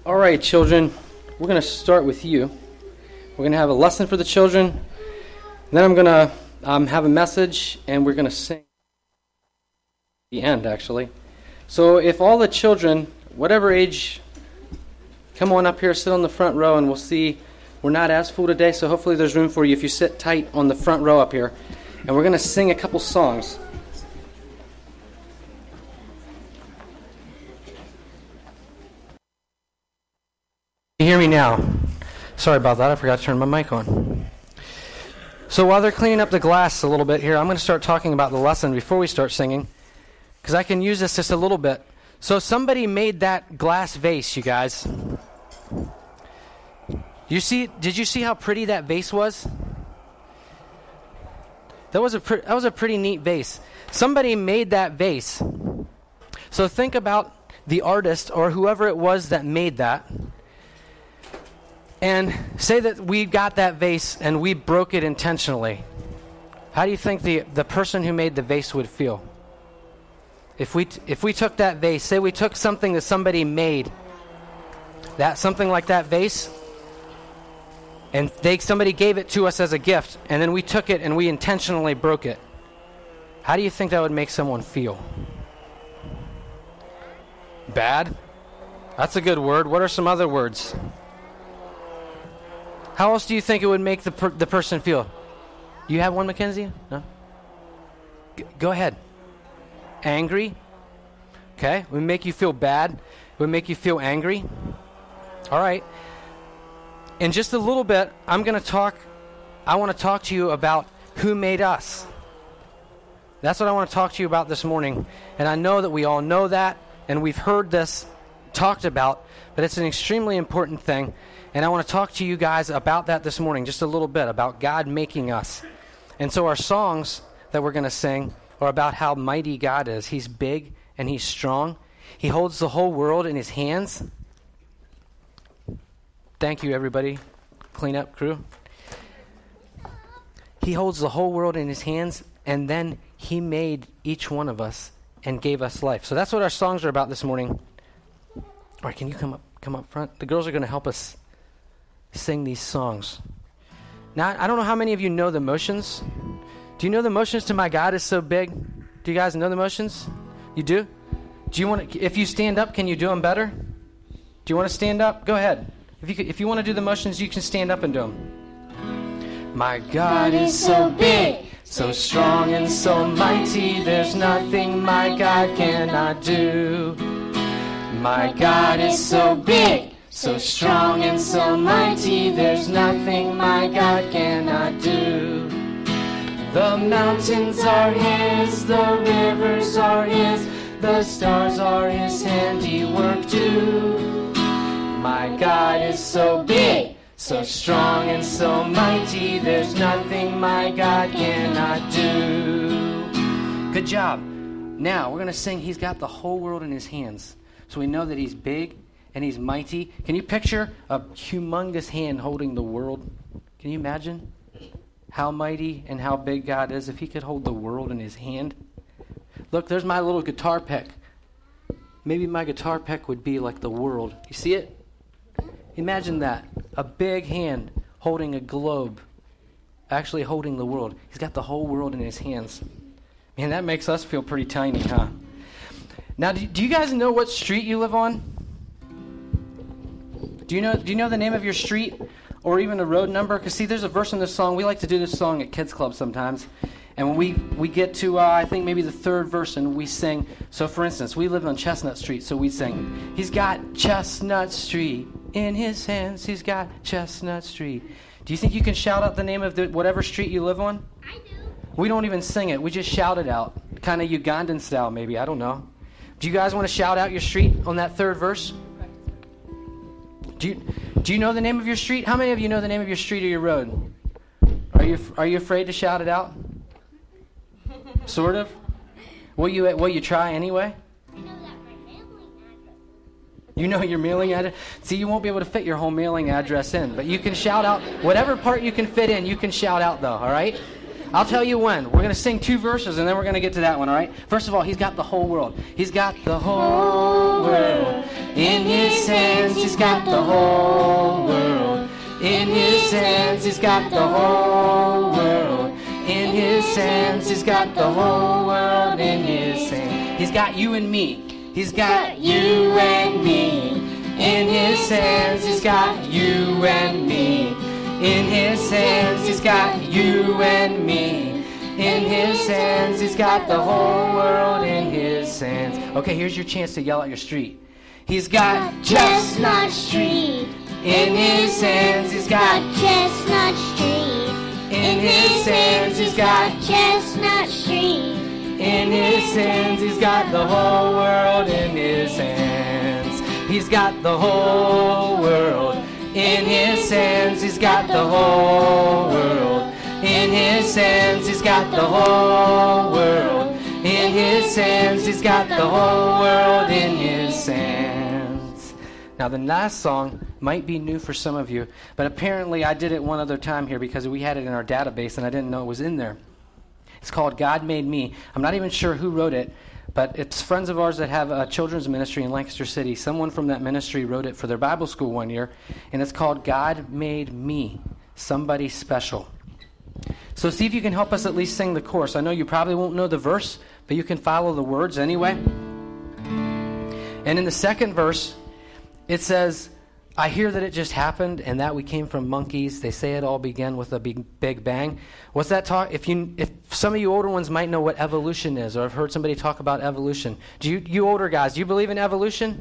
All right, children, we're going to start with you. We're going to have a lesson for the children. Then I'm going to have a message, and we're going to sing at the end, actually. So if all the children, whatever age, come on up here, sit on the front row, and we'll see. We're not as full today, so hopefully there's room for you if you sit tight on the front row up here. And we're going to sing a couple songs. You hear me now? Sorry about that. I forgot to turn my mic on. So while they're cleaning up the glass a little bit here, I'm going to start talking about the lesson before we start singing, because I can use this just a little bit. So somebody made that glass vase, you guys. Did you see how pretty that vase was? That was a pretty neat vase. Somebody made that vase. So think about the artist or whoever it was that made that. And say that we got that vase and we broke it intentionally. How do you think the person who made the vase would feel? If we took that vase, say we took something that somebody made, something like that vase, and somebody gave it to us as a gift, and then we took it and we intentionally broke it. How do you think that would make someone feel? Bad? That's a good word. What are some other words? How else do you think it would make the person feel? You have one, Mackenzie? No? Go ahead. Angry? Okay. It would make you feel bad. It would make you feel angry. All right. In just a little bit, I want to talk to you about who made us. That's what I want to talk to you about this morning. And I know that we all know that, and we've heard this talked about, but it's an extremely important thing. And I want to talk to you guys about that this morning, just a little bit, about God making us. And so our songs that we're going to sing are about how mighty God is. He's big and He's strong. He holds the whole world in His hands. Thank you, everybody. Cleanup crew. He holds the whole world in His hands, and then He made each one of us and gave us life. So that's what our songs are about this morning. All right, can you come up front? The girls are going to help us sing these songs. Now, I don't know how many of you know the motions. Do you know the motions to My God Is So Big? Do you guys know the motions? You do? Do you want to, if you stand up, can you do them better? Do you want to stand up? Go ahead. If you want to do the motions, you can stand up and do them. My God is so big, so strong and so mighty, there's nothing my God cannot do. My God is so big, so strong and so mighty, there's nothing my God cannot do. The mountains are His, the rivers are His, the stars are His handiwork too. My God is so big, so strong and so mighty, there's nothing my God cannot do. Good job. Now, we're going to sing He's got the whole world in His hands. So we know that He's big and He's mighty. Can you picture a humongous hand holding the world? Can you imagine how mighty and how big God is if He could hold the world in His hand? Look, there's my little guitar pick. Maybe my guitar pick would be like the world. You see it? Imagine that. A big hand holding a globe, actually holding the world. He's got the whole world in His hands. Man, that makes us feel pretty tiny, huh? Now, do you guys know what street you live on? Do you know the name of your street or even a road number? Because, see, there's a verse in this song. We like to do this song at Kids Club sometimes. And when we get to, I think, maybe the third verse, and we sing. So, for instance, we live on Chestnut Street, so we sing, He's got Chestnut Street in His hands. He's got Chestnut Street. Do you think you can shout out the name of whatever street you live on? I do. We don't even sing it. We just shout it out. Kind of Ugandan style, maybe. I don't know. Do you guys want to shout out your street on that third verse? Do you know the name of your street? How many of you know the name of your street or your road? Are you afraid to shout it out? Sort of. Will you try anyway? I know that my mailing address. You know your mailing address? See, you won't be able to fit your whole mailing address in, but you can shout out whatever part you can fit in. You can shout out though. All right. I'll tell you when. We're going to sing 2 verses, and then we're going to get to that one, all right? First of all, He's got the whole world. He's got the whole world. In his hands he's got the whole world. In his hands he's got the whole world. In his hands he's got the whole world. In his hands he's got you and me. He's got you and me. In his hands he's got you and me. In his hands he's got you and me. In his hands he's got the whole world in his hands. Okay, here's your chance to yell out your street. He's got Chestnut Street. in his hands he's got. Chestnut Street. In his hands he's got. Chestnut Street. In his hands he's got the whole world in his hands. He's got the whole world. In his hands he's got the whole world. In his hands he's got the whole world. In his hands he's got the whole world in his hands. Now the last song might be new for some of you, but apparently I did it one other time here because we had it in our database and I didn't know it was in there. It's called God Made Me. I'm not even sure who wrote it, but it's friends of ours that have a children's ministry in Lancaster City. Someone from that ministry wrote it for their Bible school one year, and it's called God Made Me, Somebody Special. So see if you can help us at least sing the chorus. I know you probably won't know the verse, but you can follow the words anyway. And in the second verse, it says, I hear that it just happened and that we came from monkeys. They say it all began with a big bang. What's that talk? If some of you older ones might know what evolution is, or have heard somebody talk about evolution. Do you older guys, do you believe in evolution?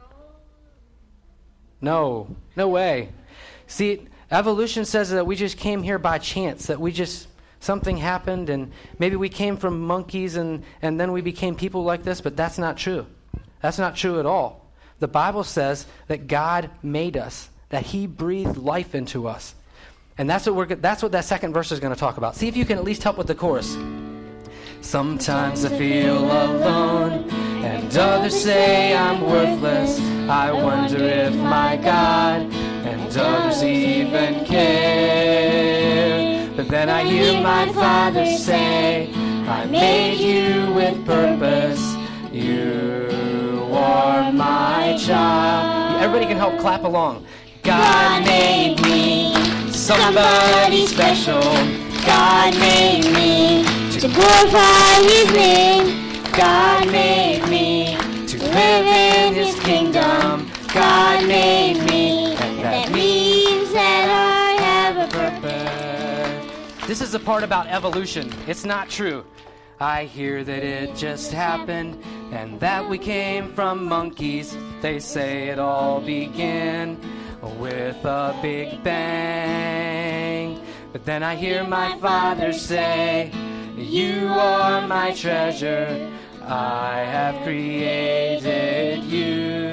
No way. See, evolution says that we just came here by chance, that something happened and maybe we came from monkeys and then we became people like this, but that's not true. That's not true at all. The Bible says that God made us, that he breathed life into us. And that's what that second verse is going to talk about. See if you can at least help with the chorus. Sometimes I feel alone and others say I'm worthless. I wonder if my God and others even care. But then I hear my Father say, I made you with purpose. You are my child. Everybody can help clap along. God made me somebody special. God made me to glorify his name. God made me to live in his kingdom. God made me, and that means that I have a purpose. This is the part about evolution. It's not true. I hear that it just happened and that we came from monkeys. They say it all began with a big bang. But then I hear my Father say, you are my treasure. I have created you.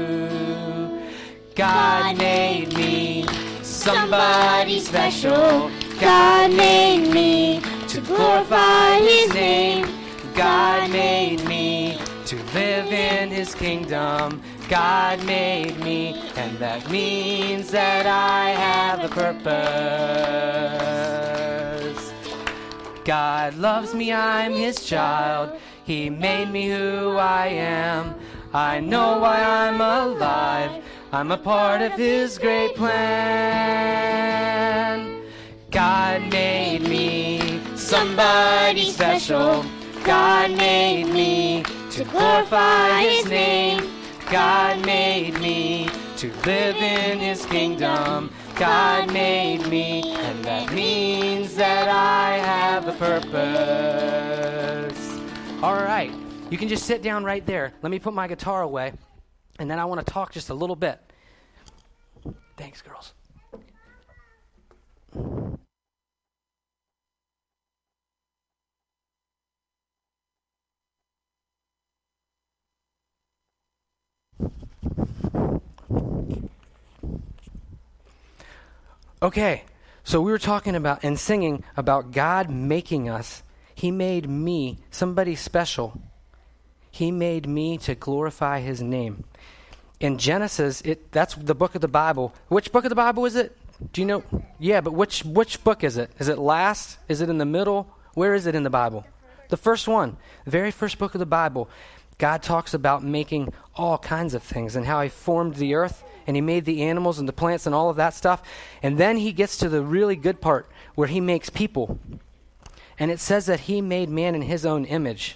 God made me somebody special. God made me to glorify his name. God made me to live in his kingdom. God made me, and that means that I have a purpose. God loves me, I'm his child. He made me who I am. I know why I'm alive. I'm a part of his great plan. God made me somebody special. God made me to glorify his name. God made me to live in his kingdom. God made me, and that means that I have a purpose. All right, you can just sit down right there. Let me put my guitar away, and then I want to talk just a little bit. Thanks, girls. Okay, so we were talking about and singing about God making us. He made me somebody special. He made me to glorify his name. In Genesis, that's the book of the Bible. Which book of the Bible is it? Do you know? Yeah, but which book is it? Is it last? Is it in the middle? Where is it in the Bible? The first one. The very first book of the Bible. God talks about making all kinds of things and how he formed the earth and he made the animals and the plants and all of that stuff. And then he gets to the really good part where he makes people. And it says that he made man in his own image.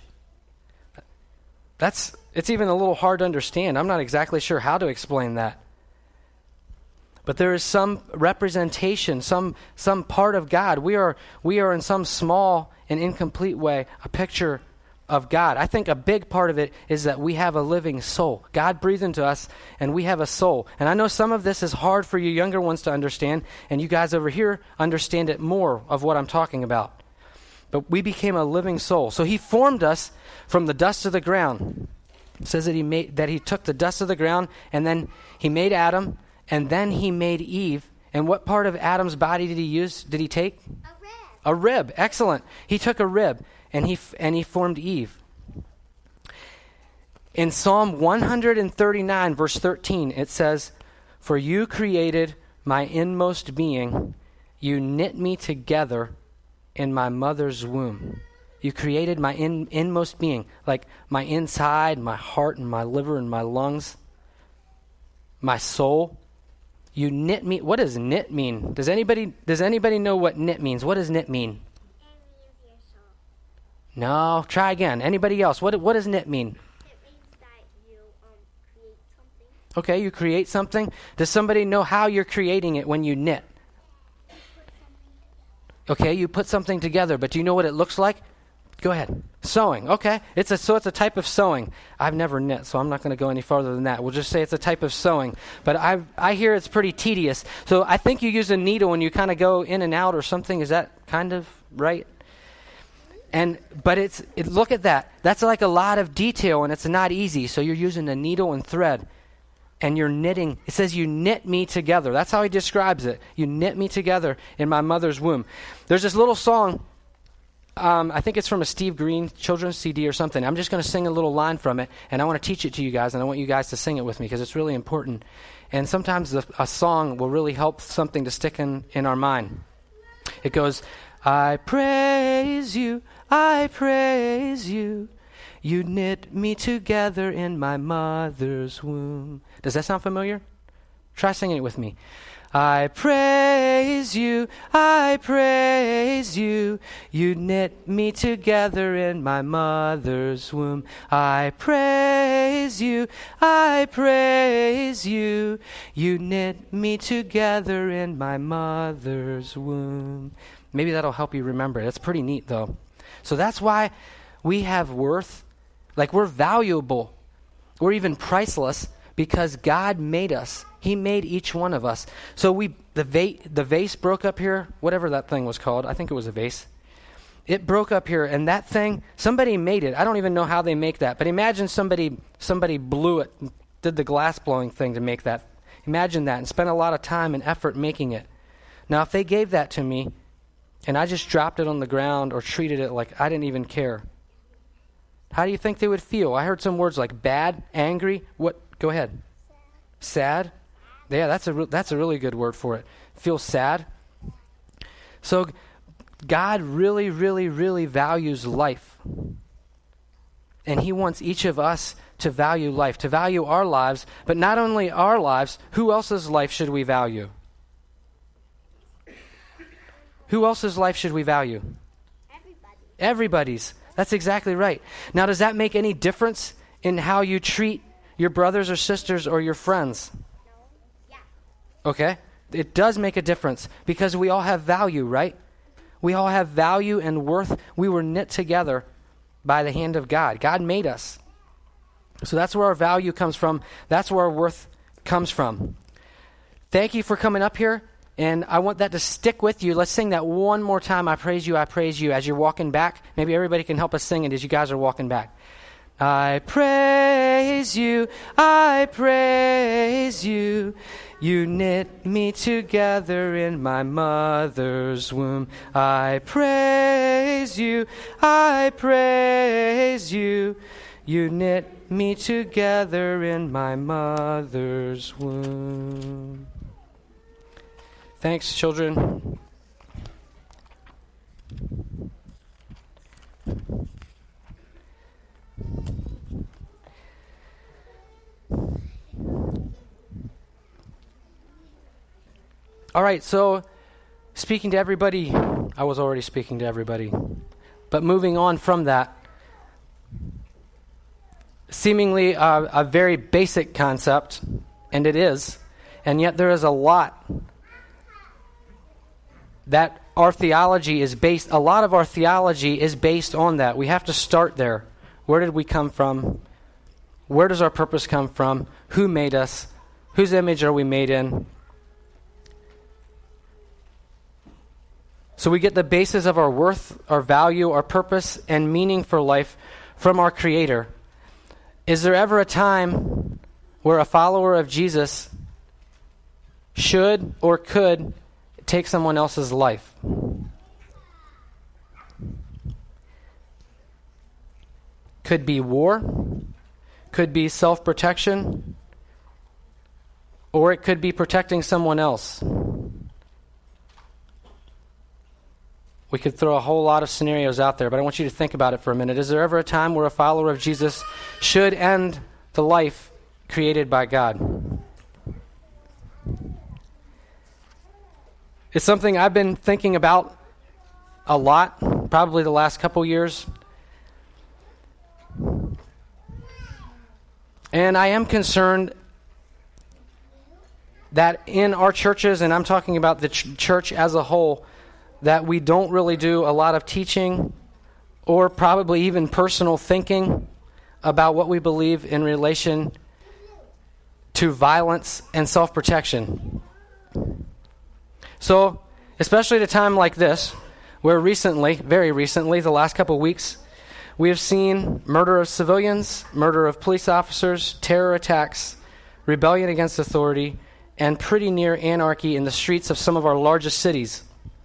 It's even a little hard to understand. I'm not exactly sure how to explain that. But there is some representation, some part of God. We are in some small and incomplete way a picture of God. I think a big part of it is that we have a living soul. God breathed into us, and we have a soul. And I know some of this is hard for you younger ones to understand, and you guys over here understand it more of what I'm talking about. But we became a living soul. So he formed us from the dust of the ground. It says that he took the dust of the ground, and then he made Adam, and then he made Eve. And what part of Adam's body did he take? A rib. A rib. Excellent. He took a rib, and he formed Eve. In Psalm 139, verse 13, it says, "For you created my inmost being. You knit me together in my mother's womb." You created my inmost being, like my inside, my heart, and my liver, and my lungs, my soul. You knit me. What does knit mean? Does anybody know what knit means? What does knit mean? It means your soul. No. Try again. Anybody else? What does knit mean? It means that you create something. Okay, you create something. Does somebody know how you're creating it when you knit? Okay, you put something together, but do you know what it looks like? Go ahead. Sewing. Okay. It's a type of sewing. I've never knit, so I'm not going to go any farther than that. We'll just say it's a type of sewing. But I hear it's pretty tedious. So I think you use a needle and you kind of go in and out or something. Is that kind of right? But look at that. That's like a lot of detail, and it's not easy. So you're using a needle and thread, and you're knitting. It says you knit me together. That's how he describes it. You knit me together in my mother's womb. There's this little song. I think it's from a Steve Green children's CD or something. I'm just going to sing a little line from it, and I want to teach it to you guys, and I want you guys to sing it with me because it's really important. And sometimes a song will really help something to stick in our mind. It goes, I praise you, you knit me together in my mother's womb. Does that sound familiar? Try singing it with me. I praise you, you knit me together in my mother's womb. I praise you, you knit me together in my mother's womb. Maybe that'll help you remember it. It's pretty neat, though. So that's why we have worth, like we're valuable, we're even priceless, because God made us. He made each one of us. So the vase broke up here, whatever that thing was called. I think it was a vase. It broke up here, and that thing, somebody made it. I don't even know how they make that, but imagine somebody blew it, did the glass blowing thing to make that. Imagine that, and spent a lot of time and effort making it. Now, if they gave that to me, and I just dropped it on the ground or treated it like I didn't even care, how do you think they would feel? I heard some words like bad, angry. What? Go ahead. Sad? Yeah, that's a really good word for it. Feel sad? So God really, really, really values life. And he wants each of us to value life, to value our lives, but not only our lives, who else's life should we value? Who else's life should we value? Everybody's. That's exactly right. Now, does that make any difference in how you treat your brothers or sisters or your friends? No. Yeah. Okay. It does make a difference because we all have value, right? We all have value and worth. We were knit together by the hand of God. God made us. So that's where our value comes from. That's where our worth comes from. Thank you for coming up here. And I want that to stick with you. Let's sing that one more time. I praise you, as you're walking back. Maybe everybody can help us sing it as you guys are walking back. I praise you, you knit me together in my mother's womb. I praise you, you knit me together in my mother's womb. Thanks, children. All right, so speaking to everybody, I was already speaking to everybody, but moving on from that, seemingly a very basic concept, and it is, and yet there is a lot that our theology is based, a lot of our theology is based on that. We have to start there. Where did we come from? Where does our purpose come from? Who made us? Whose image are we made in? So we get the basis of our worth, our value, our purpose, and meaning for life from our Creator. Is there ever a time where a follower of Jesus should or could take someone else's life? Could be war, could be self-protection, or it could be protecting someone else. We could throw a whole lot of scenarios out there, but I want you to think about it for a minute. Is there ever a time where a follower of Jesus should end the life created by God? It's something I've been thinking about a lot, probably the last couple years. And I am concerned that in our churches, and I'm talking about the church as a whole, that we don't really do a lot of teaching or probably even personal thinking about what we believe in relation to violence and self-protection. So, especially at a time like this, where recently, very recently, the last couple of weeks, we have seen murder of civilians, murder of police officers, terror attacks, rebellion against authority, and pretty near anarchy in the streets of some of our largest cities.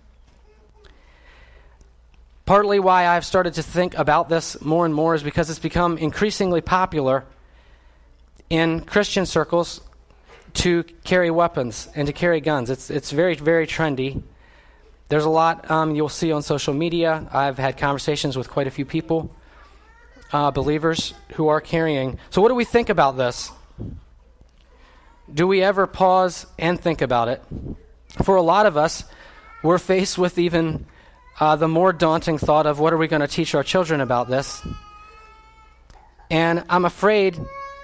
Partly why I've started to think about this more and more is because it's become increasingly popular in Christian circles to carry weapons and to carry guns. It's very, very trendy. There's a lot you'll see on social media. I've had conversations with quite a few people, believers, who are carrying. So what do we think about this? Do we ever pause and think about it? For a lot of us, we're faced with even the more daunting thought of what are we going to teach our children about this? And I'm afraid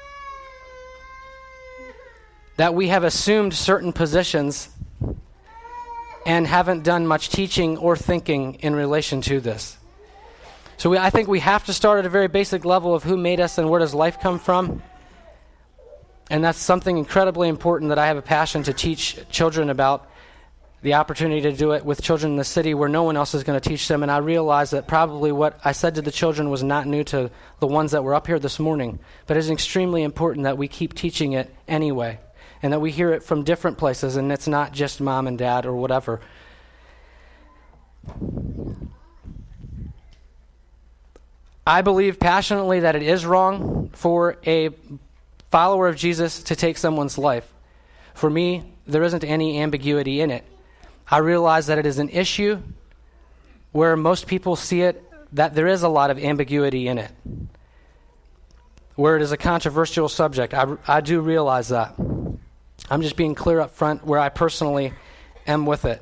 that we have assumed certain positions and haven't done much teaching or thinking in relation to this. So I think we have to start at a very basic level of who made us and where does life come from. And that's something incredibly important that I have a passion to teach children about, the opportunity to do it with children in the city where no one else is going to teach them. And I realize that probably what I said to the children was not new to the ones that were up here this morning, but it's extremely important that we keep teaching it anyway, and that we hear it from different places, and it's not just mom and dad or whatever. I believe passionately that it is wrong for a follower of Jesus to take someone's life. For me, there isn't any ambiguity in it. I realize that it is an issue where most people see it, that there is a lot of ambiguity in it, where it is a controversial subject. I do realize that. I'm just being clear up front where I personally am with it.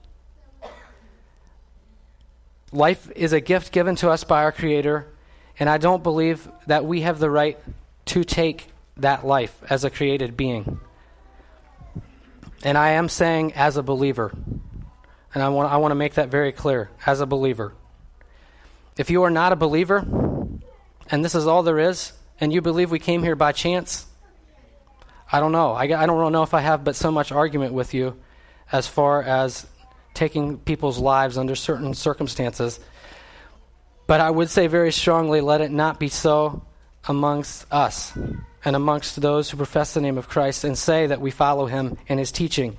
Life is a gift given to us by our Creator, and I don't believe that we have the right to take that life as a created being. And I am saying as a believer, and I want to make that very clear, as a believer. If you are not a believer, and this is all there is, and you believe we came here by chance, I don't know. I don't know if I have but so much argument with you as far as taking people's lives under certain circumstances. But I would say very strongly, let it not be so amongst us and amongst those who profess the name of Christ and say that we follow him and his teaching.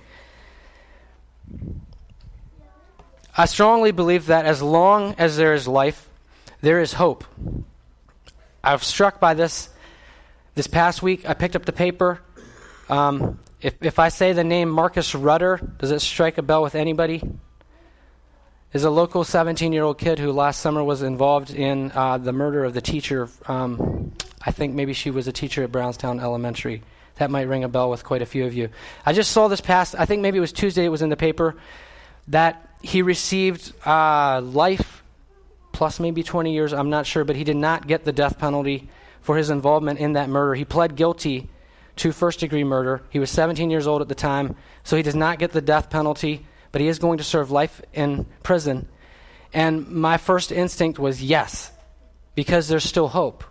I strongly believe that as long as there is life, there is hope. I was struck by this past week. I picked up the paper. If I say the name Marcus Rudder, does it strike a bell with anybody? Is a local 17-year-old kid who last summer was involved in the murder of the teacher I think maybe she was a teacher at Brownstown Elementary. That might ring a bell with quite a few of you. I just saw this past, I think maybe it was Tuesday, it was in the paper, that he received life plus maybe 20 years, I'm not sure, but he did not get the death penalty for his involvement in that murder. He pled guilty to first-degree murder. He was 17 years old at the time, so he does not get the death penalty, but he is going to serve life in prison. And my first instinct was yes, because there's still hope.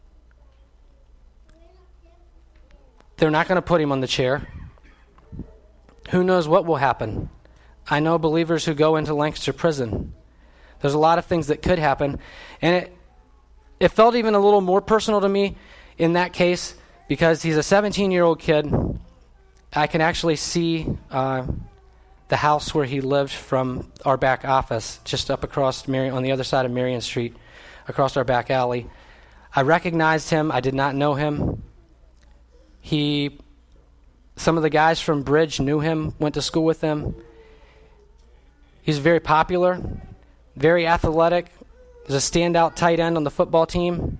They're not going to put him on the chair. Who knows what will happen? I know believers who go into Lancaster prison. There's a lot of things that could happen. And it felt even a little more personal to me in that case because he's a 17-year-old kid. I can actually see the house where he lived from our back office, just up across on the other side of Marion Street, across our back alley. I recognized him. I did not know him. Some of the guys from Bridge knew him, went to school with him. He's very popular, very athletic. He's a standout tight end on the football team.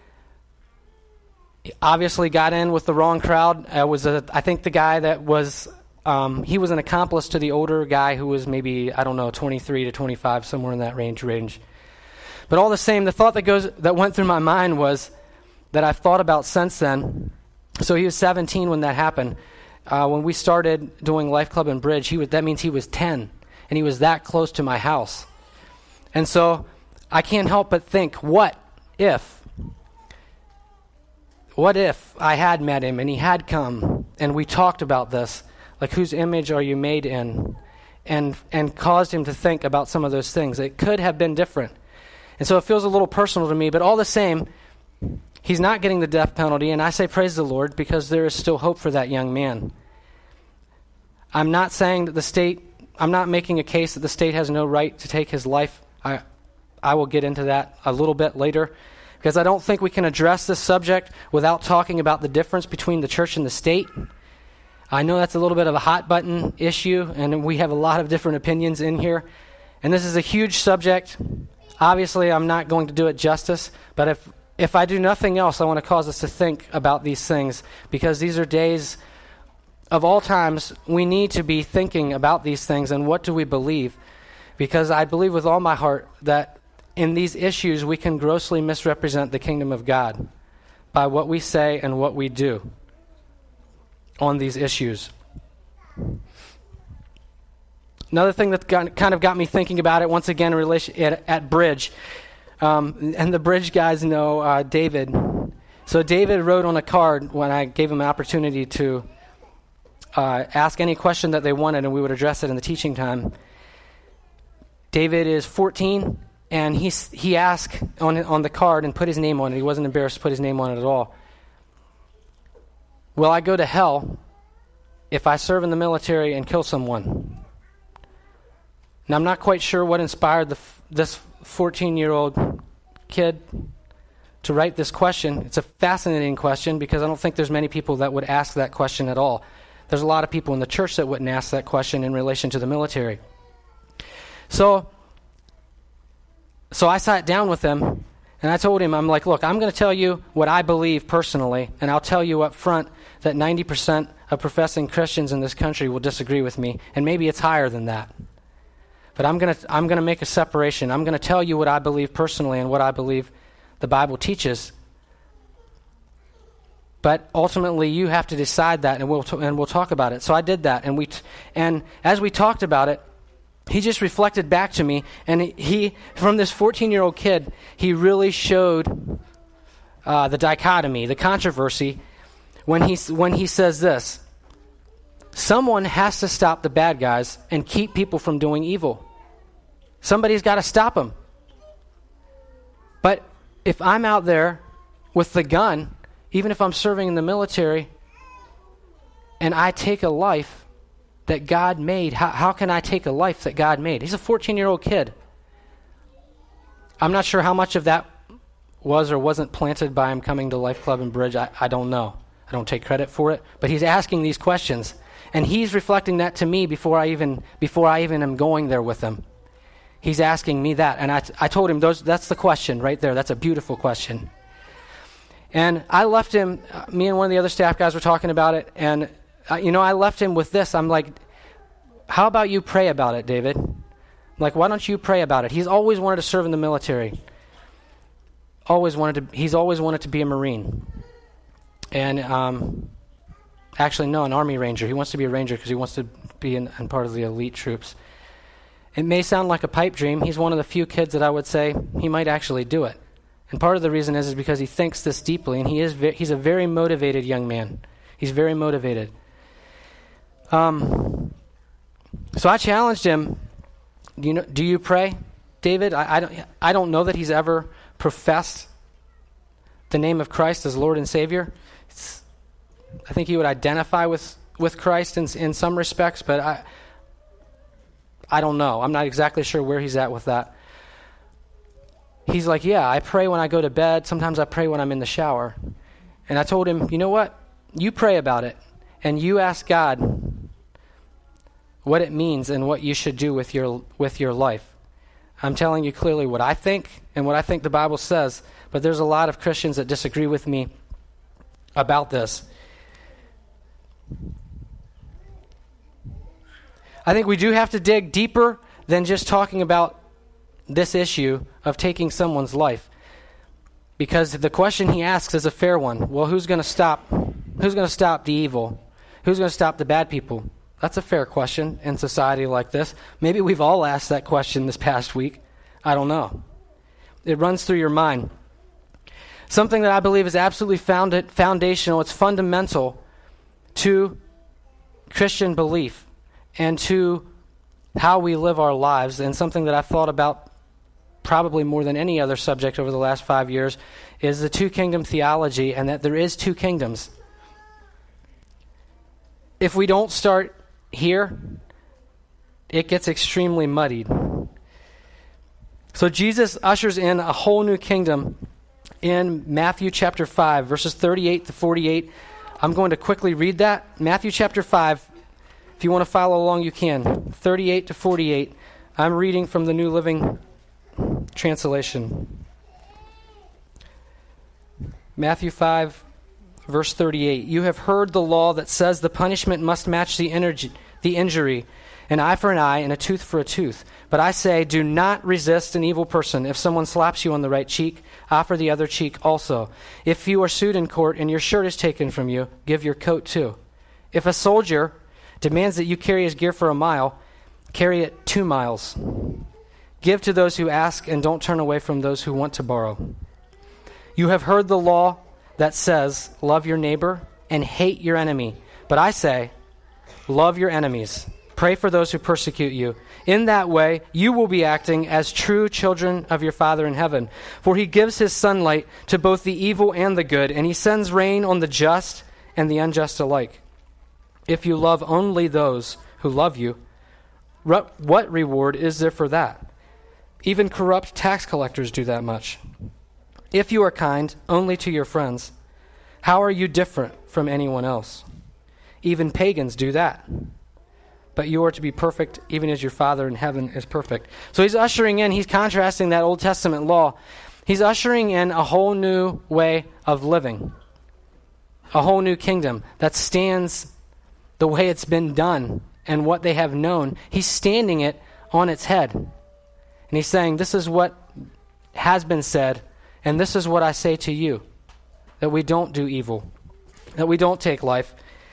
He obviously got in with the wrong crowd. I think the guy that was, he was an accomplice to the older guy who was maybe, 23 to 25, somewhere in that range. But all the same, the thought that went through my mind was that I've thought about since then. So he was 17 when that happened. When we started doing Life Club in Bridge, that means he was 10, and he was that close to my house. And so I can't help but think, what if I had met him and he had come and we talked about this, like whose image are you made in, and caused him to think about some of those things. It could have been different. And so it feels a little personal to me, but all the same, he's not getting the death penalty, and I say praise the Lord because there is still hope for that young man. I'm not saying that I'm not making a case that the state has no right to take his life. I will get into that a little bit later because I don't think we can address this subject without talking about the difference between the church and the state. I know that's a little bit of a hot button issue, and we have a lot of different opinions in here. And this is a huge subject. Obviously, I'm not going to do it justice, but if I do nothing else, I want to cause us to think about these things because these are days of all times we need to be thinking about these things and what do we believe, because I believe with all my heart that in these issues we can grossly misrepresent the kingdom of God by what we say and what we do on these issues. Another thing that kind of got me thinking about it once again in relation at Bridge, and the Bridge guys know David. So David wrote on a card when I gave him an opportunity to ask any question that they wanted, and we would address it in the teaching time. David is 14, and he asked on the card and put his name on it. He wasn't embarrassed to put his name on it at all. Will I go to hell if I serve in the military and kill someone? Now, I'm not quite sure what inspired this 14-year-old kid to write this question. It's a fascinating question because I don't think there's many people that would ask that question at all. There's a lot of people in the church that wouldn't ask that question in relation to the military. So I sat down with him, and I told him, I'm like, look, I'm going to tell you what I believe personally, and I'll tell you up front that 90% of professing Christians in this country will disagree with me, and maybe it's higher than that. But I'm going to make a separation. I'm going to tell you what I believe personally and what I believe the Bible teaches. But ultimately, you have to decide that, and we'll talk about it. So I did that, and as we talked about it, he just reflected back to me, and he from this 14-year-old kid, he really showed the dichotomy, the controversy, when he says this: someone has to stop the bad guys and keep people from doing evil. Somebody's got to stop them. But if I'm out there with the gun, even if I'm serving in the military, and I take a life that God made, how can I take a life that God made? He's a 14-year-old kid. I'm not sure how much of that was or wasn't planted by him coming to Life Club in Bridge. I don't know. I don't take credit for it. But he's asking these questions, and he's reflecting that to me before I even am going there with him. He's asking me that, and I told him that's the question right there. That's a beautiful question. And I left him, me and one of the other staff guys were talking about it, and, I left him with this. I'm like, how about you pray about it, David? Like, why don't you pray about it? He's always wanted to serve in the military. He's always wanted to be a Marine. And actually, no, an Army Ranger. He wants to be a Ranger because he wants to be in part of the elite troops. It may sound like a pipe dream. He's one of the few kids that I would say he might actually do it. And part of the reason is because he thinks this deeply, and he's a very motivated young man. He's very motivated. So I challenged him. Do you pray, David? I don't know that he's ever professed the name of Christ as Lord and Savior. I think he would identify with Christ in some respects, but I don't know. I'm not exactly sure where he's at with that. He's like, yeah, I pray when I go to bed. Sometimes I pray when I'm in the shower. And I told him, you know what? You pray about it, and you ask God what it means and what you should do with your life. I'm telling you clearly what I think and what I think the Bible says, but there's a lot of Christians that disagree with me about this. I think we do have to dig deeper than just talking about this issue of taking someone's life, because the question he asks is a fair one. Well, who's going to stop the evil? Who's going to stop the bad people? That's a fair question in society like this. Maybe we've all asked that question this past week. I don't know. It runs through your mind. Something that I believe is absolutely foundational. It's fundamental to Christian belief and to how we live our lives, and something that I've thought about probably more than any other subject over the last 5 years is the two-kingdom theology, and that there is two kingdoms. If we don't start here, it gets extremely muddied. So Jesus ushers in a whole new kingdom in Matthew chapter 5, verses 38 to 48. I'm going to quickly read that. Matthew chapter 5, if you want to follow along, you can. 38 to 48. I'm reading from the New Living Translation. Matthew 5, verse 38. You have heard the law that says the punishment must match the injury, an eye for an eye and a tooth for a tooth. But I say, do not resist an evil person. If someone slaps you on the right cheek, offer the other cheek also. If you are sued in court and your shirt is taken from you, give your coat too. If a soldier demands that you carry his gear for a mile, carry it 2 miles. Give to those who ask, and don't turn away from those who want to borrow. You have heard the law that says, love your neighbor and hate your enemy. But I say, love your enemies. Pray for those who persecute you. In that way, you will be acting as true children of your Father in heaven. For he gives his sunlight to both the evil and the good, and he sends rain on the just and the unjust alike. If you love only those who love you, what reward is there for that? Even corrupt tax collectors do that much. If you are kind only to your friends, how are you different from anyone else? Even pagans do that. But you are to be perfect even as your Father in heaven is perfect. So he's ushering in, he's contrasting that Old Testament law. He's ushering in a whole new way of living, a whole new kingdom that stands the way it's been done and what they have known. He's standing it on its head. And he's saying, this is what has been said, and this is what I say to you, that we don't do evil, that we don't take life.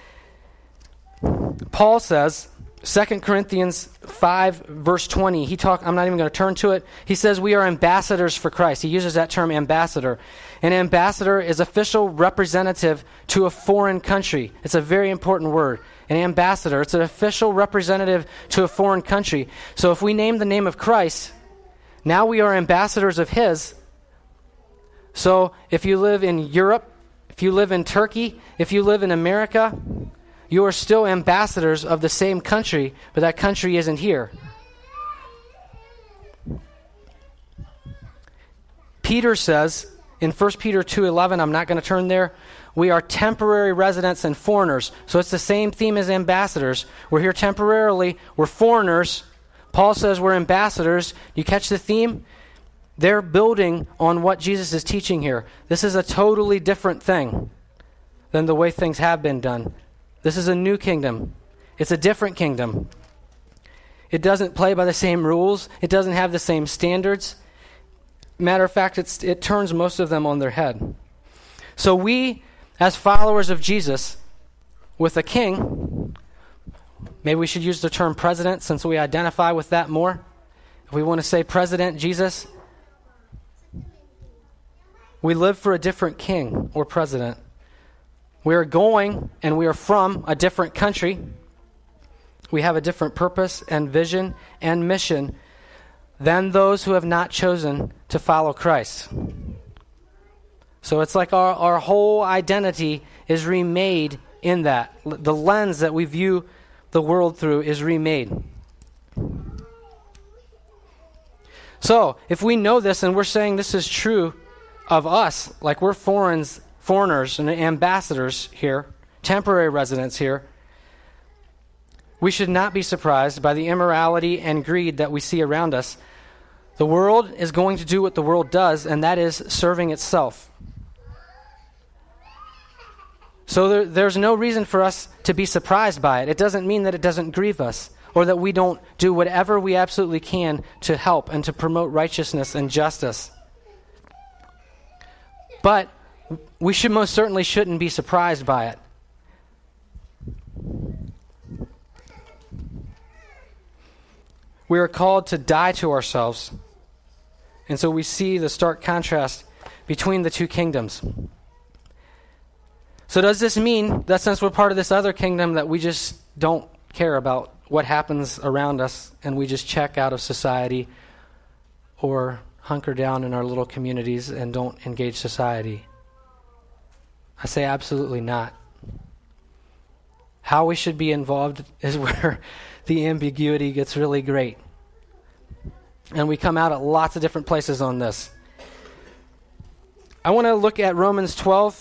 Paul says, 2 Corinthians 5, verse 20, I'm not even going to turn to it. He says we are ambassadors for Christ. He uses that term ambassador. An ambassador is official representative to a foreign country. It's a very important word. An ambassador, it's an official representative to a foreign country. So if we name the name of Christ, now we are ambassadors of his. So if you live in Europe, if you live in Turkey, if you live in America, you are still ambassadors of the same country, but that country isn't here. Peter says in 1 Peter 2:11, I'm not going to turn there, we are temporary residents and foreigners. So it's the same theme as ambassadors. We're here temporarily. We're foreigners. Paul says we're ambassadors. You catch the theme? they're building on what Jesus is teaching here. This is a totally different thing than the way things have been done. This is a new kingdom. It's a different kingdom. It doesn't play by the same rules. It doesn't have the same standards. Matter of fact, it turns most of them on their head. So we, as followers of Jesus, with a king, maybe we should use the term president since we identify with that more. If we want to say President Jesus, we live for a different king or president. We are going and we are from a different country. We have a different purpose and vision and mission than those who have not chosen to follow Christ. So it's like our whole identity is remade in that. The lens that we view the world through is remade. So if we know this and we're saying this is true of us, like we're foreigners and ambassadors here, temporary residents here, we should not be surprised by the immorality and greed that we see around us. The world is going to do what the world does, and that is serving itself. So there's no reason for us to be surprised by it. It doesn't mean that it doesn't grieve us, or that we don't do whatever we absolutely can to help and to promote righteousness and justice. But we most certainly shouldn't be surprised by it. We are called to die to ourselves. And so we see the stark contrast between the two kingdoms. So does this mean that since we're part of this other kingdom that we just don't care about what happens around us and we just check out of society or hunker down in our little communities and don't engage society? I say absolutely not. How we should be involved is where the ambiguity gets really great. And we come out at lots of different places on this. I want to look at Romans 12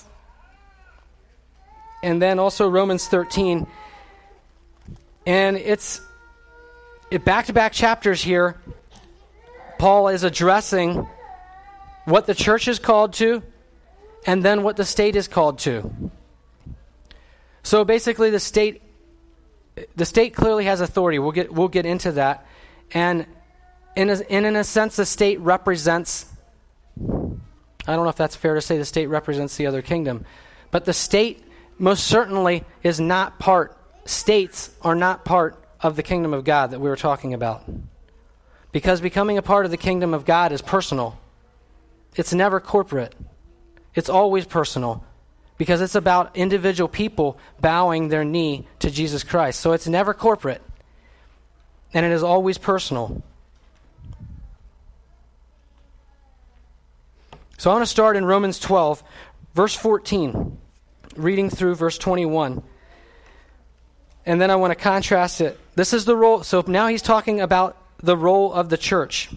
and then also Romans 13. And it's back-to-back chapters here. Paul is addressing what the church is called to and then what the state is called to. So basically the state clearly has authority. We'll get into that. And in a sense, the state represents, I don't know if that's fair to say the state represents the other kingdom, but the state most certainly is not part, states are not part of the kingdom of God that we were talking about. Because becoming a part of the kingdom of God is personal. It's never corporate. It's always personal. Because it's about individual people bowing their knee to Jesus Christ. So it's never corporate. And it is always personal. So I want to start in Romans 12, verse 14, reading through verse 21. And then I want to contrast it. This is the role. So now he's talking about the role of the church.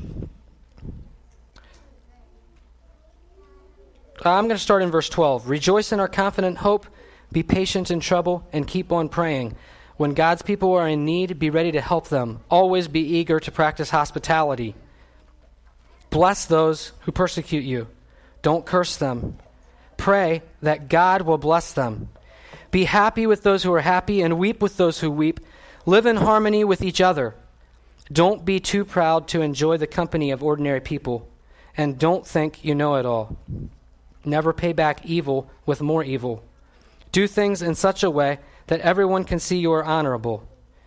I'm going to start in verse 12. Rejoice in our confident hope, be patient in trouble, and keep on praying. When God's people are in need, be ready to help them. Always be eager to practice hospitality. Bless those who persecute you. Don't curse them. Pray that God will bless them. Be happy with those who are happy and weep with those who weep. Live in harmony with each other. Don't be too proud to enjoy the company of ordinary people. And don't think you know it all. Never pay back evil with more evil. Do things in such a way that everyone can see you are honorable.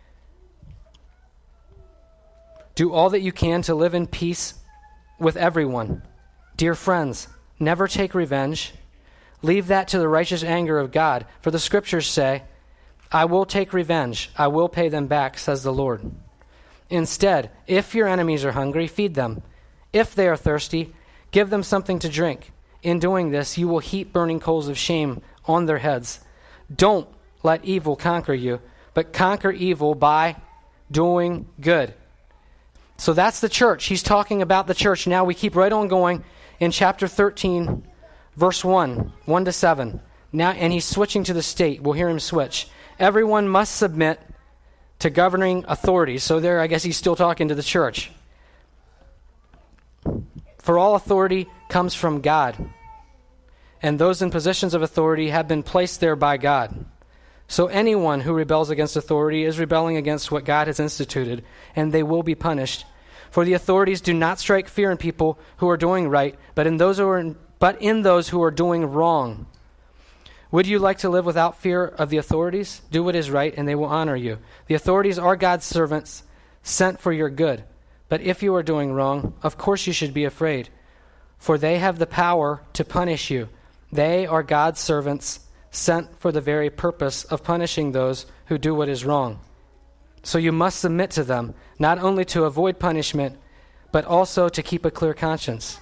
Do all that you can to live in peace with everyone. Dear friends, never take revenge. Leave that to the righteous anger of God. For the scriptures say, I will take revenge. I will pay them back, says the Lord. Instead, if your enemies are hungry, feed them. If they are thirsty, give them something to drink. In doing this, you will heap burning coals of shame on their heads. Don't let evil conquer you, but conquer evil by doing good. So that's the church. He's talking about the church. Now we keep right on going in chapter 13, verse 1 to 7. Now, and he's switching to the state. We'll hear him switch. Everyone must submit to governing authorities. So there, I guess he's still talking to the church. For all authority comes from God, and those in positions of authority have been placed there by God. So anyone who rebels against authority is rebelling against what God has instituted, and they will be punished. For the authorities do not strike fear in people who are doing right, but in those who are doing wrong. Would you like to live without fear of the authorities? Do what is right, and they will honor you. The authorities are God's servants, sent for your good. But if you are doing wrong, of course you should be afraid, for they have the power to punish you. They are God's servants, sent for the very purpose of punishing those who do what is wrong. So you must submit to them, not only to avoid punishment, but also to keep a clear conscience.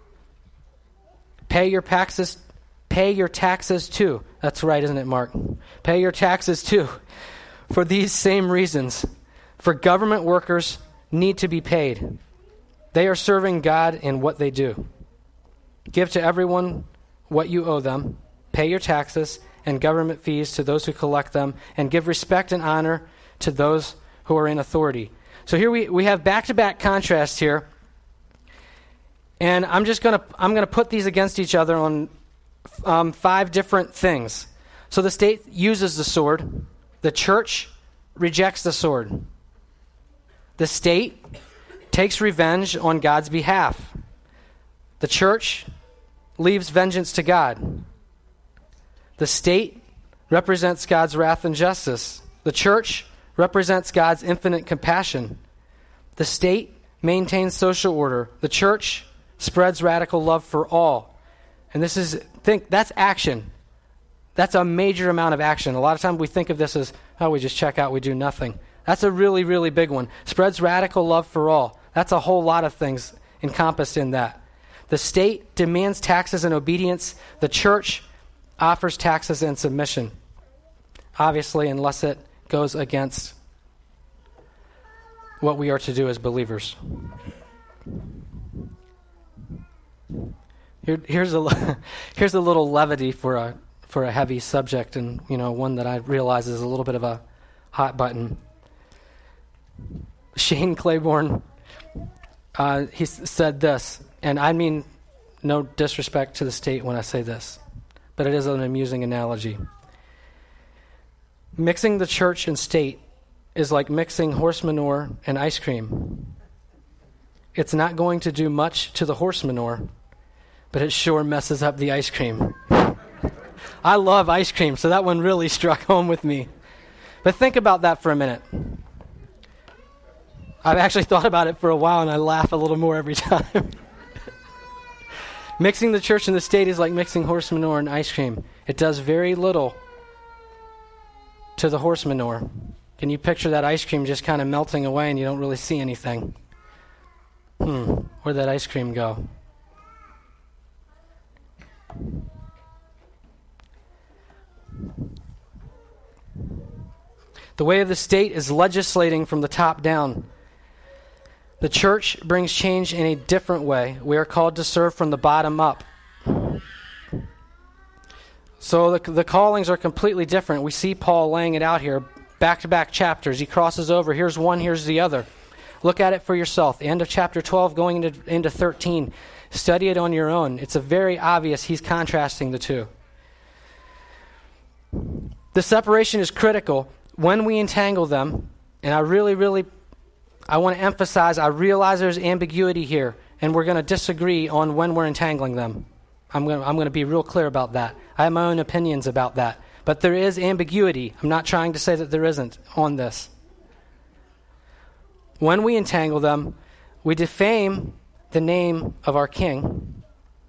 Pay your taxes too. That's right, isn't it, Mark? Pay your taxes too, for these same reasons. For government workers need to be paid. They are serving God in what they do. Give to everyone what you owe them. Pay your taxes and government fees to those who collect them, and give respect and honor to those who are in authority. So here we have back-to-back contrast here. And I'm gonna put these against each other on 5 different things. So the state uses the sword. The church rejects the sword. The state takes revenge on God's behalf. The church leaves vengeance to God. The state represents God's wrath and justice. The church represents God's infinite compassion. The state maintains social order. The church spreads radical love for all. And that's action. That's a major amount of action. A lot of times we think of this as, we just check out, we do nothing. That's a really, really big one. Spreads radical love for all. That's a whole lot of things encompassed in that. The state demands taxes and obedience. The church offers taxes and submission. Obviously, unless it goes against what we are to do as believers. Here's a little levity for a heavy subject, and one that I realize is a little bit of a hot button. Shane Claiborne, he said this, and I mean no disrespect to the state when I say this, but it is an amusing analogy. Mixing the church and state is like mixing horse manure and ice cream. It's not going to do much to the horse manure, but it sure messes up the ice cream. I love ice cream, so that one really struck home with me. But think about that for a minute. I've actually thought about it for a while, and I laugh a little more every time. Mixing the church and the state is like mixing horse manure and ice cream. It does very little to the horse manure. Can you picture that ice cream just kind of melting away and you don't really see anything? Where'd that ice cream go? The way of the state is legislating from the top down. The church brings change in a different way. We are called to serve from the bottom up. So the callings are completely different. We see Paul laying it out here, back-to-back chapters. He crosses over. Here's one, here's the other. Look at it for yourself. The end of chapter 12 going into 13. Study it on your own. It's a very obvious he's contrasting the two. The separation is critical when we entangle them, and I want to emphasize, I realize there's ambiguity here, and we're going to disagree on when we're entangling them. I'm going to be real clear about that. I have my own opinions about that. But there is ambiguity. I'm not trying to say that there isn't on this. When we entangle them, we defame the name of our King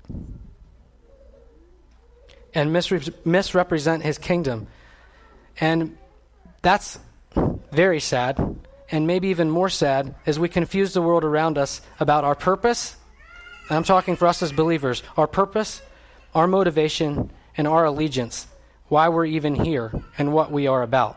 and misrepresent his kingdom. And that's very sad, and maybe even more sad, as we confuse the world around us about our purpose. And I'm talking for us as believers. Our purpose, our motivation, and our allegiance. Why we're even here and what we are about.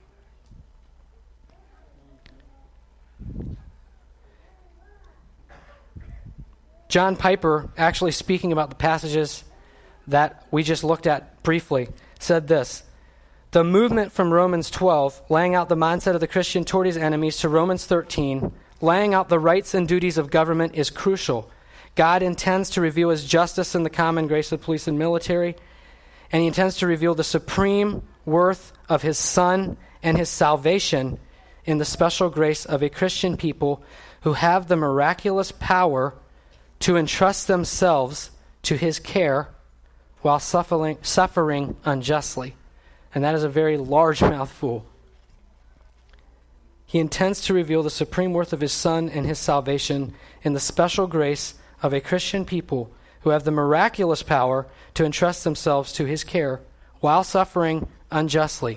John Piper, actually speaking about the passages that we just looked at briefly, said this: the movement from Romans 12, laying out the mindset of the Christian toward his enemies, to Romans 13, laying out the rights and duties of government, is crucial. God intends to reveal his justice in the common grace of police and military, and he intends to reveal the supreme worth of his Son and his salvation in the special grace of a Christian people who have the miraculous power to entrust themselves to his care while suffering unjustly. And that is a very large mouthful. He intends to reveal the supreme worth of his Son and his salvation in the special grace of a Christian people who have the miraculous power to entrust themselves to his care while suffering unjustly.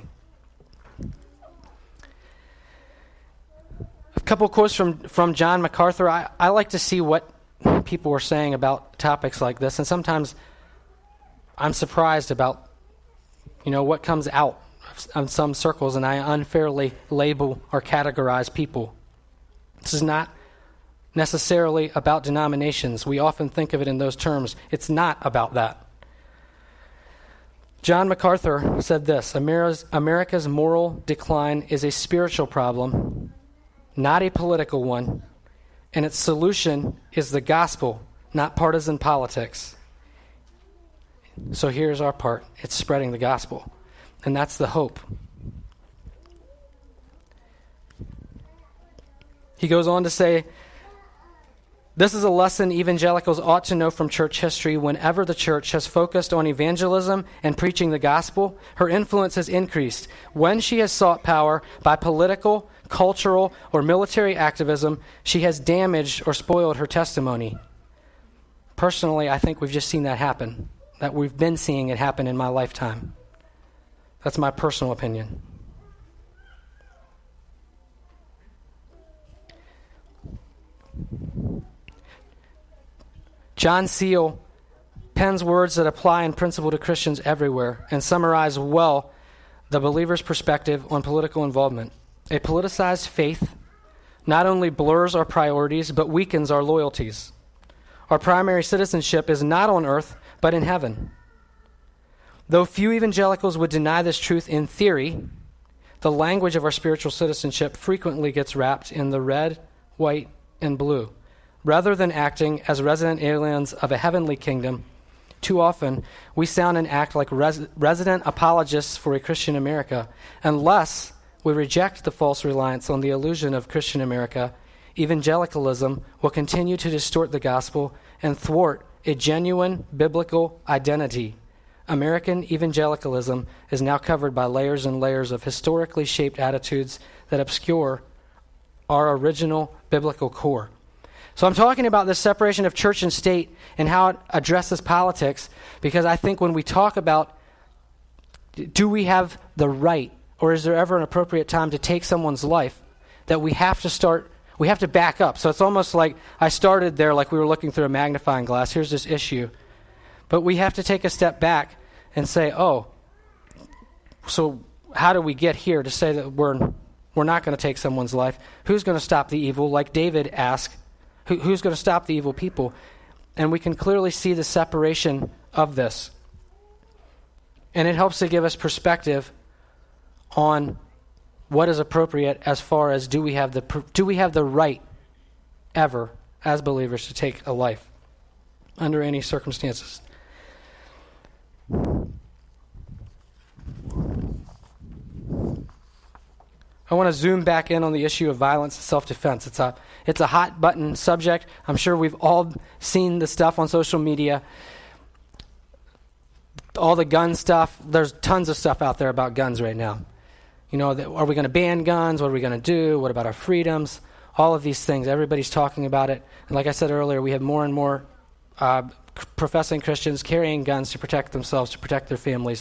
A couple quotes from John MacArthur. I like to see what people were saying about topics like this, and sometimes I'm surprised about what comes out in some circles, and I unfairly label or categorize people. This is not necessarily about denominations. We often think of it in those terms. It's not about that. John MacArthur said this: America's moral decline is a spiritual problem, not a political one, and its solution is the gospel, not partisan politics. So here's our part. It's spreading the gospel. And that's the hope. He goes on to say, this is a lesson evangelicals ought to know from church history. Whenever the church has focused on evangelism and preaching the gospel, her influence has increased. When she has sought power by political, cultural, or military activism, she has damaged or spoiled her testimony. Personally, I think we've just seen that happen. That we've been seeing it happen in my lifetime. That's my personal opinion. John Seale pens words that apply in principle to Christians everywhere and summarize well the believer's perspective on political involvement. A politicized faith not only blurs our priorities, but weakens our loyalties. Our primary citizenship is not on earth, but in heaven. Though few evangelicals would deny this truth in theory, the language of our spiritual citizenship frequently gets wrapped in the red, white, and blue. Rather than acting as resident aliens of a heavenly kingdom, too often we sound and act like resident apologists for a Christian America. Unless we reject the false reliance on the illusion of Christian America, evangelicalism will continue to distort the gospel and thwart a genuine biblical identity. American evangelicalism is now covered by layers and layers of historically shaped attitudes that obscure our original biblical core. So I'm talking about this separation of church and state and how it addresses politics, because I think when we talk about, do we have the right, or is there ever an appropriate time to take someone's life, that we have to back up. So it's almost like I started there like we were looking through a magnifying glass. Here's this issue. But we have to take a step back and say, so how do we get here to say that we're not going to take someone's life? Who's going to stop the evil? Like David asked, who's going to stop the evil people? And we can clearly see the separation of this. And it helps to give us perspective on what is appropriate as far as do we have the right ever as believers to take a life under any circumstances. I want to zoom back in on the issue of violence and self-defense. It's a hot button subject. I'm sure we've all seen the stuff on social media. All the gun stuff. There's tons of stuff out there about guns right now. Are we going to ban guns? What are we going to do? What about our freedoms? All of these things. Everybody's talking about it. And like I said earlier, we have more and more professing Christians carrying guns to protect themselves, to protect their families.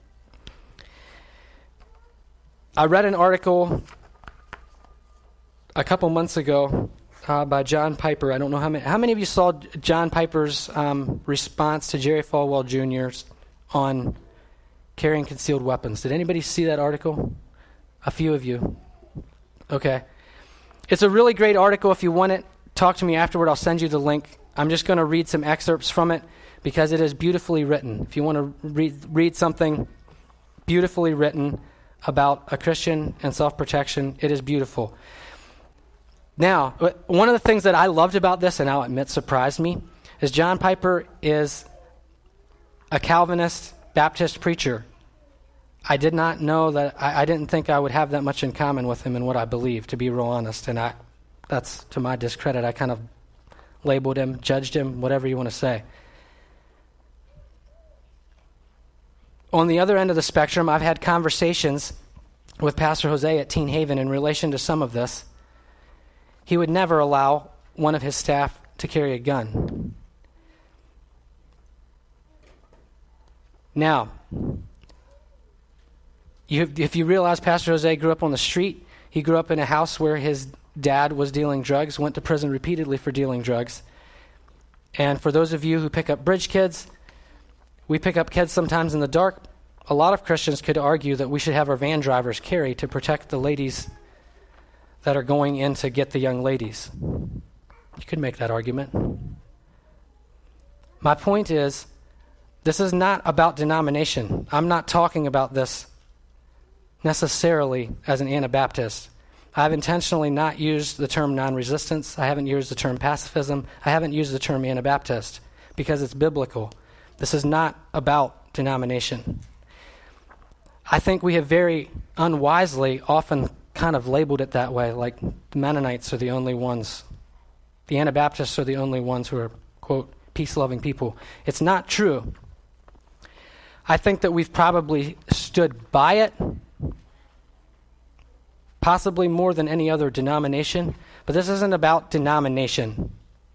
I read an article a couple months ago by John Piper. I don't know how many of you saw John Piper's response to Jerry Falwell Jr.'s on carrying concealed weapons. Did anybody see that article? A few of you. Okay. It's a really great article. If you want it, talk to me afterward. I'll send you the link. I'm just going to read some excerpts from it because it is beautifully written. If you want to read something beautifully written about a Christian and self-protection, it is beautiful. Now, one of the things that I loved about this, and I'll admit surprised me, is John Piper is a Calvinist Baptist preacher. I did not know that, I didn't think I would have that much in common with him in what I believe, to be real honest. And that's to my discredit. I kind of labeled him, judged him, whatever you want to say. On the other end of the spectrum, I've had conversations with Pastor Jose at Teen Haven in relation to some of this. He would never allow one of his staff to carry a gun. Now, if you realize Pastor Jose grew up on the street, he grew up in a house where his dad was dealing drugs, went to prison repeatedly for dealing drugs. And for those of you who pick up bridge kids, we pick up kids sometimes in the dark. A lot of Christians could argue that we should have our van drivers carry to protect the ladies that are going in to get the young ladies. You could make that argument. My point is, this is not about denomination. I'm not talking about this necessarily as an Anabaptist. I've intentionally not used the term non-resistance. I haven't used the term pacifism. I haven't used the term Anabaptist because it's biblical. This is not about denomination. I think we have very unwisely often kind of labeled it that way, like the Mennonites are the only ones. The Anabaptists are the only ones who are, quote, peace-loving people. It's not true. I think that we've probably stood by it, possibly more than any other denomination, but this isn't about denomination.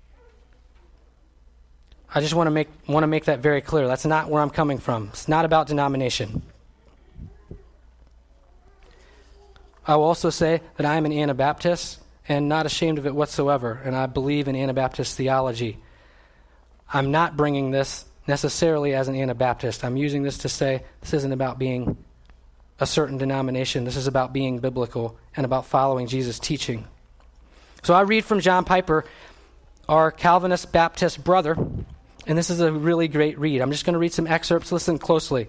I just want to make that very clear. That's not where I'm coming from. It's not about denomination. I will also say that I am an Anabaptist and not ashamed of it whatsoever, and I believe in Anabaptist theology. I'm not bringing this necessarily as an Anabaptist. I'm using this to say this isn't about being a certain denomination. This is about being biblical and about following Jesus' teaching. So I read from John Piper, our Calvinist Baptist brother, and this is a really great read. I'm just going to read some excerpts. Listen closely.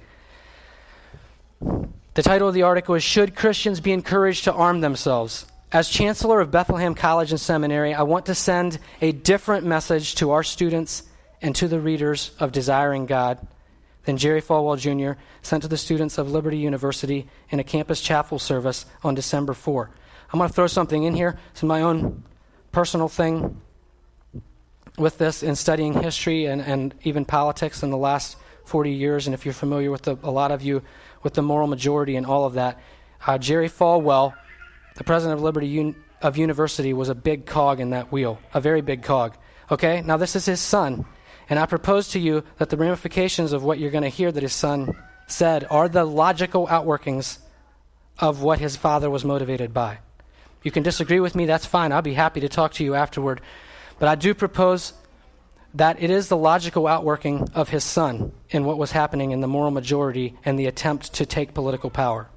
The title of the article is, Should Christians Be Encouraged to Arm Themselves? As Chancellor of Bethlehem College and Seminary, I want to send a different message to our students and to the readers of Desiring God than Jerry Falwell Jr. sent to the students of Liberty University in a campus chapel service on December 4. I'm going to throw something in here. It's my own personal thing with this in studying history and even politics in the last 40 years. And if you're familiar with a lot of you with the moral majority and all of that, Jerry Falwell, the president of Liberty University, was a big cog in that wheel, a very big cog. Okay, now this is his son. And I propose to you that the ramifications of what you're going to hear that his son said are the logical outworkings of what his father was motivated by. You can disagree with me, that's fine. I'll be happy to talk to you afterward. But I do propose that it is the logical outworking of his son in what was happening in the moral majority and the attempt to take political power.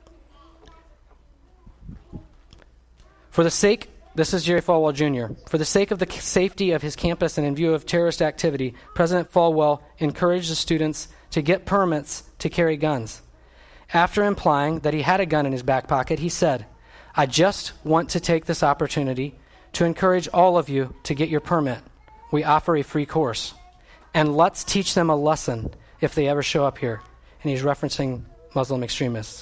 For the sake, this is Jerry Falwell Jr., for the sake of the safety of his campus and in view of terrorist activity, President Falwell encouraged the students to get permits to carry guns. After implying that he had a gun in his back pocket, he said, I just want to take this opportunity to encourage all of you to get your permit. We offer a free course. And let's teach them a lesson if they ever show up here. And he's referencing Muslim extremists.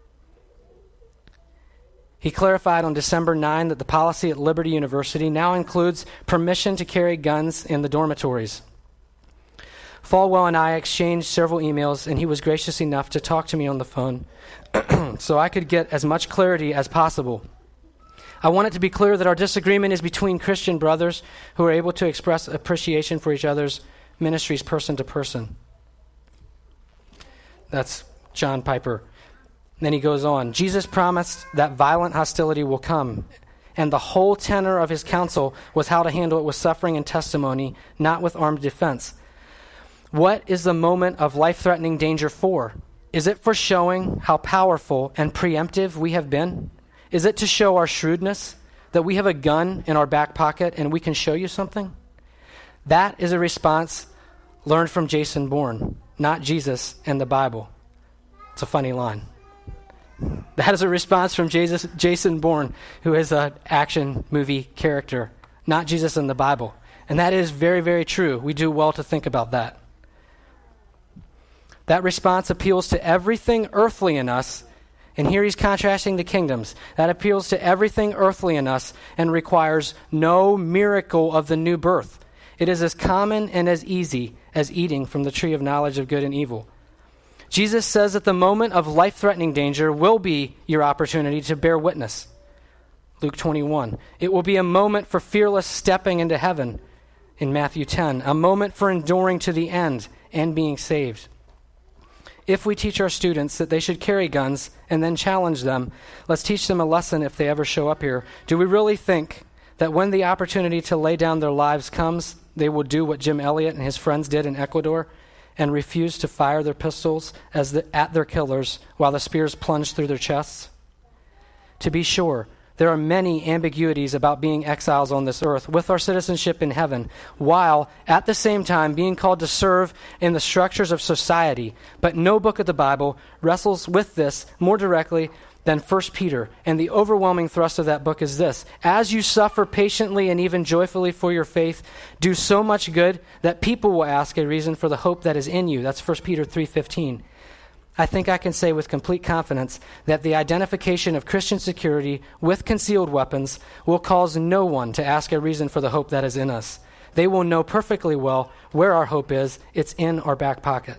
He clarified on December 9 that the policy at Liberty University now includes permission to carry guns in the dormitories. Falwell and I exchanged several emails, and he was gracious enough to talk to me on the phone so I could get as much clarity as possible. I want it to be clear that our disagreement is between Christian brothers who are able to express appreciation for each other's ministries person to person. That's John Piper. Then he goes on, Jesus promised that violent hostility will come, and the whole tenor of his counsel was how to handle it with suffering and testimony, not with armed defense. What is the moment of life-threatening danger for? Is it for showing how powerful and preemptive we have been? Is it to show our shrewdness, that we have a gun in our back pocket and we can show you something? That is a response learned from Jason Bourne, not Jesus and the Bible. It's a funny line. That is a response from Jason Bourne, who is an action movie character, not Jesus in the Bible. And that is very, very true. We do well to think about that. That response appeals to everything earthly in us. And here he's contrasting the kingdoms. That appeals to everything earthly in us and requires no miracle of the new birth. It is as common and as easy as eating from the tree of knowledge of good and evil. Jesus says that the moment of life-threatening danger will be your opportunity to bear witness. Luke 21. It will be a moment for fearless stepping into heaven in Matthew 10. A moment for enduring to the end and being saved. If we teach our students that they should carry guns and then challenge them, let's teach them a lesson if they ever show up here. Do we really think that when the opportunity to lay down their lives comes, they will do what Jim Elliot and his friends did in Ecuador and refuse to fire their pistols at their killers while the spears plunged through their chests? To be sure, there are many ambiguities about being exiles on this earth with our citizenship in heaven, while at the same time being called to serve in the structures of society. But no book of the Bible wrestles with this more directly than 1 Peter. And the overwhelming thrust of that book is this: as you suffer patiently and even joyfully for your faith, do so much good that people will ask a reason for the hope that is in you. That's 1 Peter 3:15. I think I can say with complete confidence that the identification of Christian security with concealed weapons will cause no one to ask a reason for the hope that is in us. They will know perfectly well where our hope is. It's in our back pocket.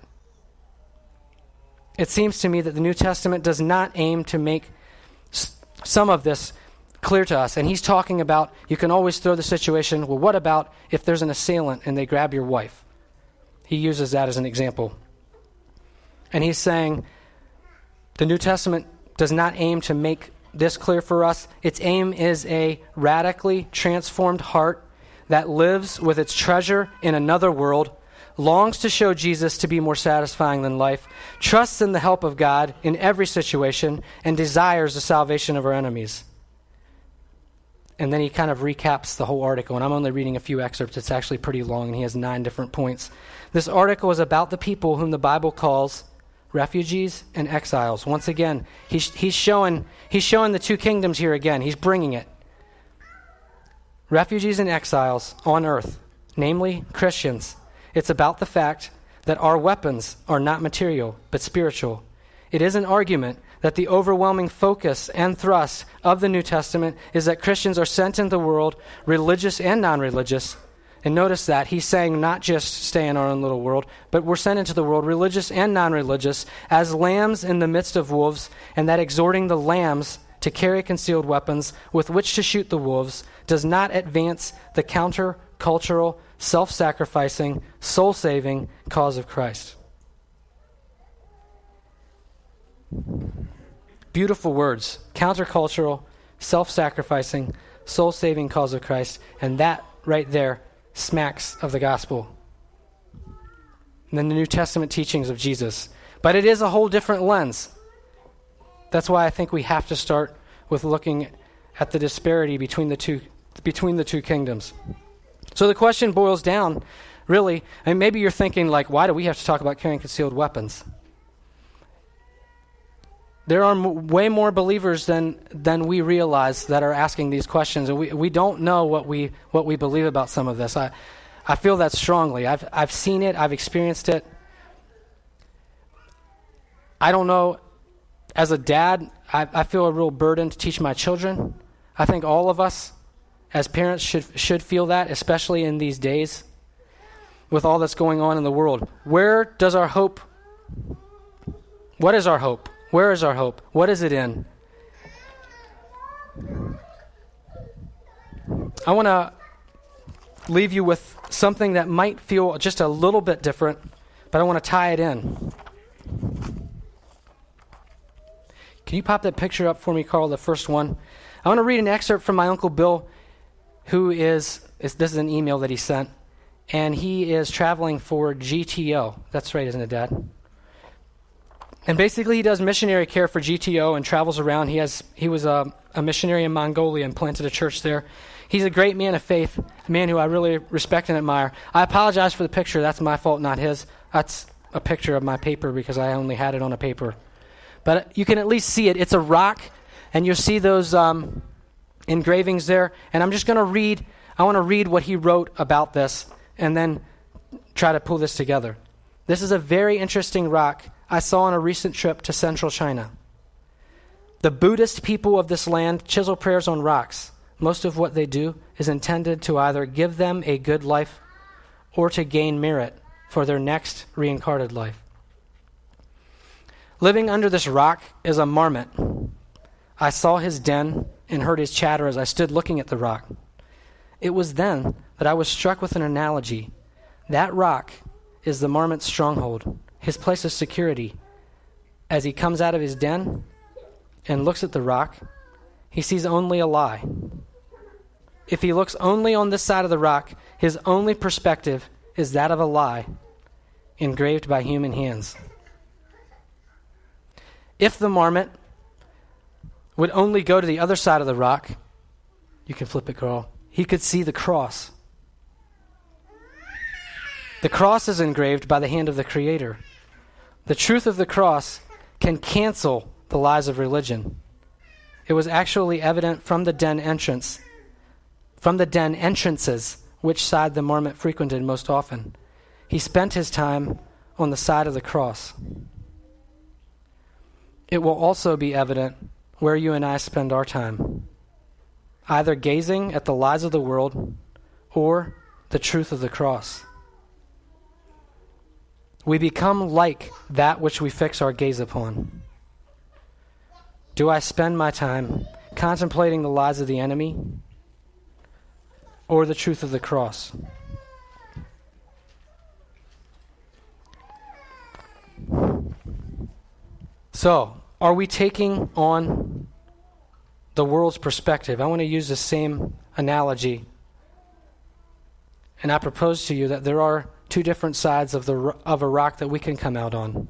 It seems to me that the New Testament does not aim to make some of this clear to us. And he's talking about, you can always throw the situation, well, what about if there's an assailant and they grab your wife? He uses that as an example. And he's saying the New Testament does not aim to make this clear for us. Its aim is a radically transformed heart that lives with its treasure in another world, longs to show Jesus to be more satisfying than life, trusts in the help of God in every situation, and desires the salvation of our enemies. And then he kind of recaps the whole article, and I'm only reading a few excerpts. It's actually pretty long, and he has 9 different points. This article is about the people whom the Bible calls refugees and exiles. Once again, he's showing the two kingdoms here again. He's bringing it. Refugees and exiles on earth, namely Christians. It's about the fact that our weapons are not material, but spiritual. It is an argument that the overwhelming focus and thrust of the New Testament is that Christians are sent into the world, religious and non-religious. And notice that he's saying not just stay in our own little world, but we're sent into the world, religious and non-religious, as lambs in the midst of wolves, and that exhorting the lambs to carry concealed weapons with which to shoot the wolves does not advance the counter-cultural, self-sacrificing, soul-saving cause of Christ. Beautiful words. Counter-cultural, self-sacrificing, soul-saving cause of Christ. And that right there smacks of the gospel. And then the New Testament teachings of Jesus. But it is a whole different lens. That's why I think we have to start with looking at the disparity between the two kingdoms. So the question boils down, really, and maybe you're thinking, like, why do we have to talk about carrying concealed weapons? There are way more believers than we realize that are asking these questions, and we don't know what we believe about some of this. I feel that strongly. I've seen it. I've experienced it. I don't know. As a dad, I feel a real burden to teach my children. I think all of us as parents should feel that, especially in these days with all that's going on in the world. Where does our hope? What is our hope? Where is our hope? What is it in? I want to leave you with something that might feel just a little bit different, but I want to tie it in. Can you pop that picture up for me, Carl, the first one? I want to read an excerpt from my Uncle Bill, who this is an email that he sent, and he is traveling for GTO. That's right, isn't it, Dad? And basically he does missionary care for GTO and travels around. He was a missionary in Mongolia and planted a church there. He's a great man of faith, a man who I really respect and admire. I apologize for the picture. That's my fault, not his. That's a picture of my paper because I only had it on a paper. But you can at least see it. It's a rock, and you'll see those engravings there. And I'm just going to read I want to read what he wrote about this and then try to pull this together. This is a very interesting rock I saw on a recent trip to central China. The Buddhist people of this land chisel prayers on rocks. Most of what they do is intended to either give them a good life or to gain merit for their next reincarnated life. Living under this rock is a marmot. I saw his den and heard his chatter as I stood looking at the rock. It was then that I was struck with an analogy. That rock is the marmot's stronghold, his place of security. As he comes out of his den and looks at the rock, he sees only a lie. If he looks only on this side of the rock, his only perspective is that of a lie engraved by human hands. If the marmot would only go to the other side of the rock, you can flip it, Carl, he could see the cross. The cross is engraved by the hand of the Creator. The truth of the cross can cancel the lies of religion. It was actually evident from the den entrances, which side the marmot frequented most often. He spent his time on the side of the cross. It will also be evident where you and I spend our time, either gazing at the lies of the world or the truth of the cross. We become like that which we fix our gaze upon. Do I spend my time contemplating the lies of the enemy or the truth of the cross? So, are we taking on the world's perspective? I want to use the same analogy. And I propose to you that there are two different sides of a rock that we can come out on.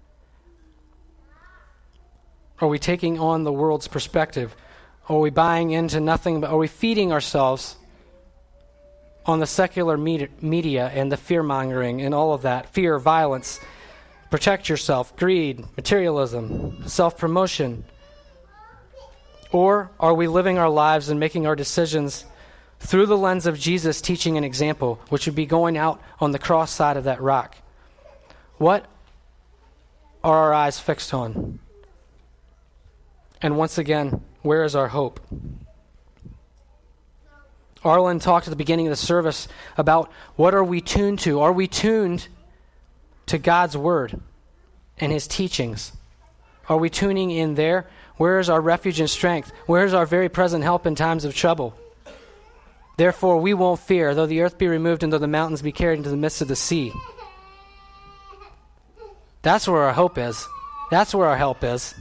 Are we taking on the world's perspective? Are we buying into nothing, but are we feeding ourselves on the secular media and the fear-mongering and all of that? Fear, violence, protect yourself, greed, materialism, self-promotion. Or are we living our lives and making our decisions through the lens of Jesus' teaching and example, which would be going out on the cross side of that rock? What are our eyes fixed on? And once again, where is our hope? Arlen talked at the beginning of the service about what are we tuned to? Are we tuned to God's word and his teachings? Are we tuning in there? Where is our refuge and strength? Where is our very present help in times of trouble? Therefore we won't fear, though the earth be removed and though the mountains be carried into the midst of the sea. That's where our hope is. That's where our help is.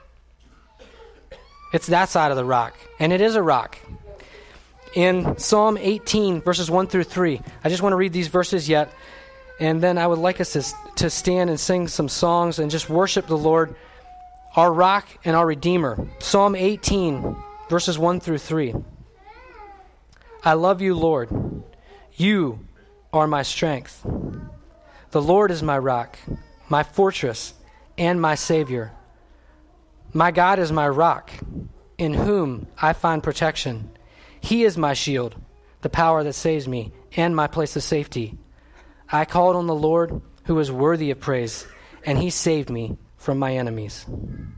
It's that side of the rock. And it is a rock. In Psalm 18, verses 1 through 3, I just want to read these verses yet, and then I would like us to stand and sing some songs and just worship the Lord, our rock and our Redeemer. Psalm 18, verses 1 through 3. I love you, Lord. You are my strength. The Lord is my rock, my fortress, and my Savior. My God is my rock, in whom I find protection. He is my shield, the power that saves me, and my place of safety. I called on the Lord, who is worthy of praise, and he saved me from my enemies.